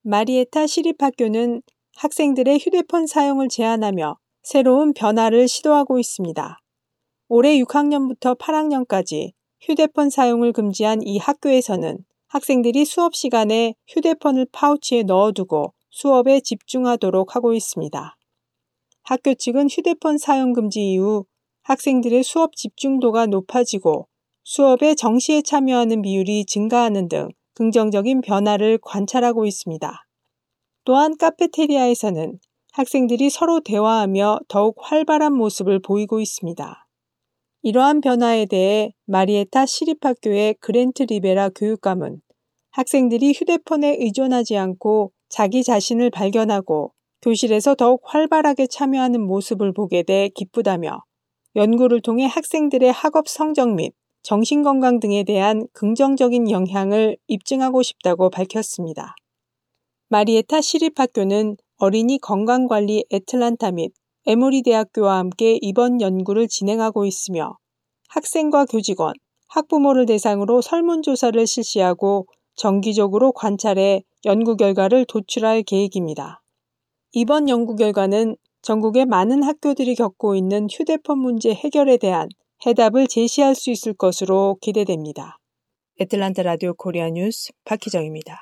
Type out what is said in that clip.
마리에타 시립학교는 학생들의 휴대폰 사용을 제한하며 새로운 변화를 시도하고 있습니다. 올해 6학년부터 8학년까지 휴대폰 사용을 금지한 이 학교에서는 학생들이 수업 시간에 휴대폰을 파우치에 넣어두고 수업에 집중하도록 하고 있습니다. 학교 측은 휴대폰 사용 금지 이후 학생들의 수업 집중도가 높아지고 수업에 정시에 참여하는 비율이 증가하는 등 긍정적인 변화를 관찰하고 있습니다. 또한 카페테리아에서는 학생들이 서로 대화하며 더욱 활발한 모습을 보이고 있습니다. 이러한 변화에 대해 마리에타 시립학교의 그랜트 리베라 교육감은 학생들이 휴대폰에 의존하지 않고 자기 자신을 발견하고 교실에서 더욱 활발하게 참여하는 모습을 보게 돼 기쁘다며 연구를 통해 학생들의 학업 성적 및 정신건강 등에 대한 긍정적인 영향을 입증하고 싶다고 밝혔습니다. 마리에타 시립학교는 어린이 건강관리 애틀란타 및 에모리 대학교와 함께 이번 연구를 진행하고 있으며 학생과 교직원, 학부모를 대상으로 설문조사를 실시하고 정기적으로 관찰해 연구 결과를 도출할 계획입니다. 이번 연구 결과는 전국의 많은 학교들이 겪고 있는 휴대폰 문제 해결에 대한 해답을 제시할 수 있을 것으로 기대됩니다. 애틀란타 라디오 코리아 뉴스 박희정입니다.